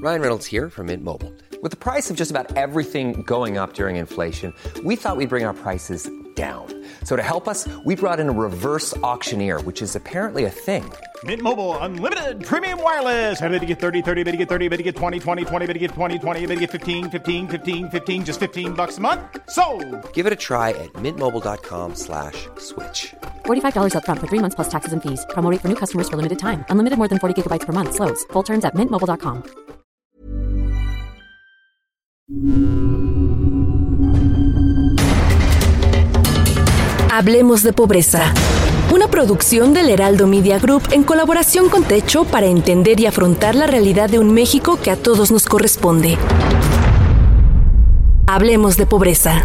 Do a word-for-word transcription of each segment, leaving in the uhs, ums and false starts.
Ryan Reynolds here from Mint Mobile. With the price of just about everything going up during inflation, we thought we'd bring our prices down. So to help us, we brought in a reverse auctioneer, which is apparently a thing. Mint Mobile Unlimited Premium Wireless. How to get thirty, thirty, how to get thirty, how to get twenty, twenty, twenty, how to get twenty, twenty, how to get fifteen, fifteen, fifteen, fifteen, just fifteen bucks a month? Sold! Give it a try at mintmobile.com slash switch. forty-five dollars up front for three months plus taxes and fees. Promo rate for new customers for limited time. Unlimited more than forty gigabytes per month. Slows full terms at mint mobile dot com. Hablemos de pobreza. Una producción del Heraldo Media Group en colaboración con Techo para entender y afrontar la realidad de un México que a todos nos corresponde. Hablemos de pobreza.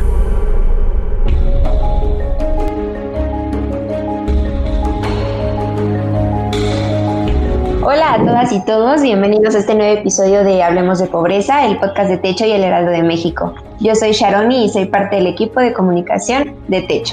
Hola a todas y todos, bienvenidos a este nuevo episodio de Hablemos de Pobreza, el podcast de Techo y el Heraldo de México. Yo soy Sharoni y soy parte del equipo de comunicación de Techo.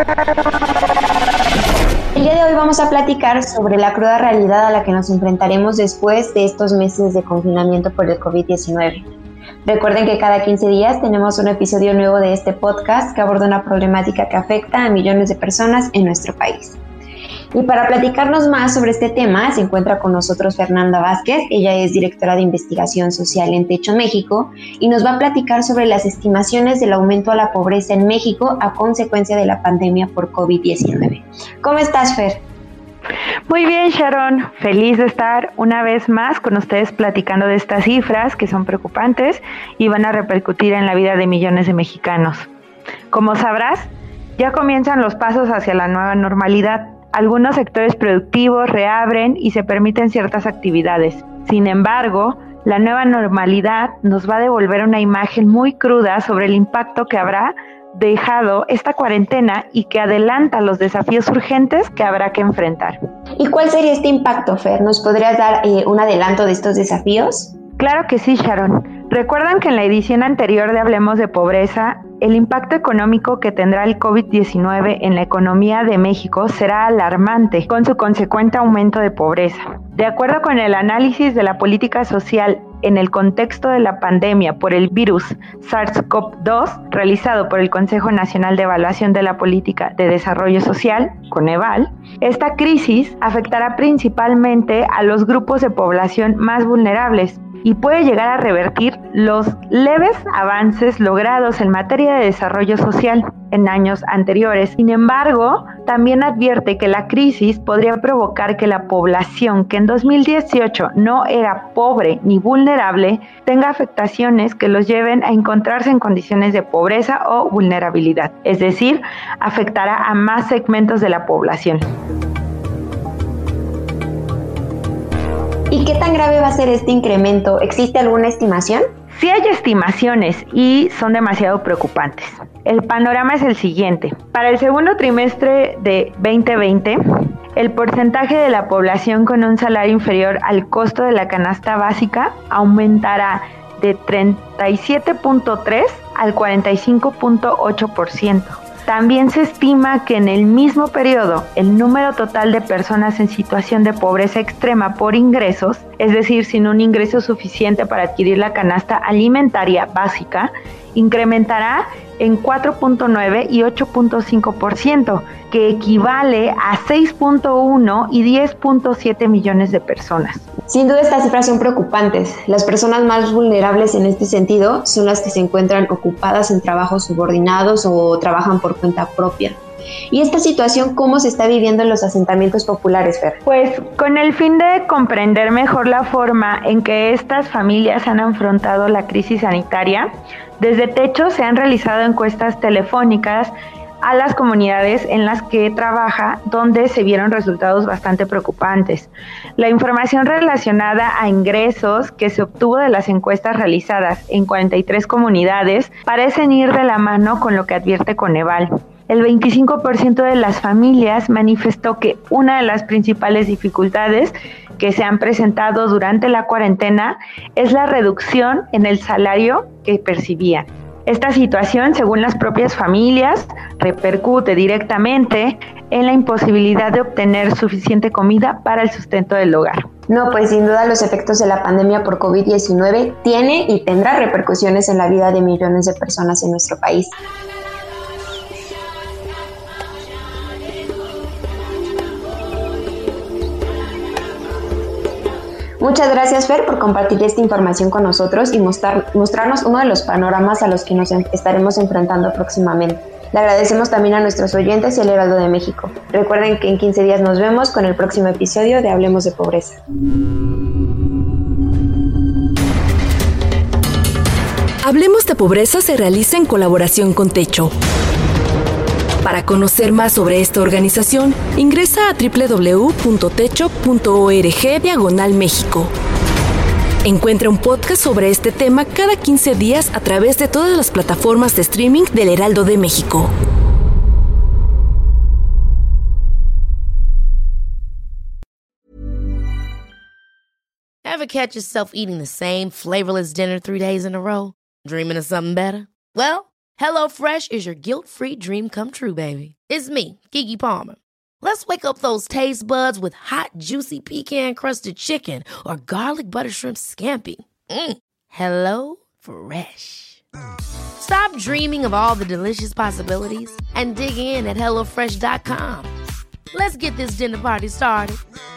El día de hoy vamos a platicar sobre la cruda realidad a la que nos enfrentaremos después de estos meses de confinamiento por el covid diecinueve. Recuerden que cada quince días tenemos un episodio nuevo de este podcast que aborda una problemática que afecta a millones de personas en nuestro país. Y para platicarnos más sobre este tema se encuentra con nosotros Fernanda Vázquez. Ella es directora de investigación social en Techo México y nos va a platicar sobre las estimaciones del aumento a la pobreza en México a consecuencia de la pandemia por covid diecinueve. ¿Cómo estás, Fer? Muy bien, Sharon. Feliz de estar una vez más con ustedes platicando de estas cifras que son preocupantes y van a repercutir en la vida de millones de mexicanos. Como sabrás, ya comienzan los pasos hacia la nueva normalidad. Algunos sectores productivos reabren y se permiten ciertas actividades. Sin embargo, la nueva normalidad nos va a devolver una imagen muy cruda sobre el impacto que habrá dejado esta cuarentena y que adelanta los desafíos urgentes que habrá que enfrentar. ¿Y cuál sería este impacto, Fer? ¿Nos podrías dar eh, un adelanto de estos desafíos? Claro que sí, Sharon. ¿Recuerdan que en la edición anterior de Hablemos de Pobreza, el impacto económico que tendrá el covid diecinueve en la economía de México será alarmante, con su consecuente aumento de pobreza? De acuerdo con el análisis de la política social en el contexto de la pandemia por el virus SARS-CoV dos, realizado por el Consejo Nacional de Evaluación de la Política de Desarrollo Social, Coneval, esta crisis afectará principalmente a los grupos de población más vulnerables y puede llegar a revertir los leves avances logrados en materia de desarrollo social en años anteriores. Sin embargo, también advierte que la crisis podría provocar que la población que en dos mil dieciocho no era pobre ni vulnerable tenga afectaciones que los lleven a encontrarse en condiciones de pobreza o vulnerabilidad, es decir, afectará a más segmentos de la población. ¿Y qué tan grave va a ser este incremento? ¿Existe alguna estimación? Sí hay estimaciones y son demasiado preocupantes. El panorama es el siguiente. Para el segundo trimestre de veinte veinte, el porcentaje de la población con un salario inferior al costo de la canasta básica aumentará de treinta y siete punto tres al cuarenta y cinco punto ocho por ciento. También se estima que en el mismo periodo el número total de personas en situación de pobreza extrema por ingresos, es decir, sin un ingreso suficiente para adquirir la canasta alimentaria básica, incrementará en cuatro punto nueve y ocho punto cinco por ciento, que equivale a seis punto uno y diez punto siete millones de personas. Sin duda estas cifras son preocupantes. Las personas más vulnerables en este sentido son las que se encuentran ocupadas en trabajos subordinados o trabajan por cuenta propia. ¿Y esta situación cómo se está viviendo en los asentamientos populares, Fer? Pues con el fin de comprender mejor la forma en que estas familias han afrontado la crisis sanitaria, desde Techo se han realizado encuestas telefónicas a las comunidades en las que trabaja, donde se vieron resultados bastante preocupantes. La información relacionada a ingresos que se obtuvo de las encuestas realizadas en cuarenta y tres comunidades parecen ir de la mano con lo que advierte Coneval. El veinticinco por ciento de las familias manifestó que una de las principales dificultades que se han presentado durante la cuarentena es la reducción en el salario que percibían. Esta situación, según las propias familias, repercute directamente en la imposibilidad de obtener suficiente comida para el sustento del hogar. No, pues sin duda los efectos de la pandemia por COVID diecinueve tiene y tendrá repercusiones en la vida de millones de personas en nuestro país. Muchas gracias, Fer, por compartir esta información con nosotros y mostrar, mostrarnos uno de los panoramas a los que nos en, estaremos enfrentando próximamente. Le agradecemos también a nuestros oyentes y al Heraldo de México. Recuerden que en quince días nos vemos con el próximo episodio de Hablemos de Pobreza. Hablemos de Pobreza se realiza en colaboración con Techo. Para conocer más sobre esta organización, ingresa a doble u doble u doble u punto techo punto org diagonal México. Encuentra un podcast sobre este tema cada quince días a través de todas las plataformas de streaming del Heraldo de México. Ever catch yourself eating the same flavorless dinner three days in a row? Dreaming of something better? Well, HelloFresh is your guilt-free dream come true, baby. It's me, Keke Palmer. Let's wake up those taste buds with hot, juicy pecan-crusted chicken or garlic butter shrimp scampi. Mm. Hello Fresh. Stop dreaming of all the delicious possibilities and dig in at hello fresh dot com. Let's get this dinner party started.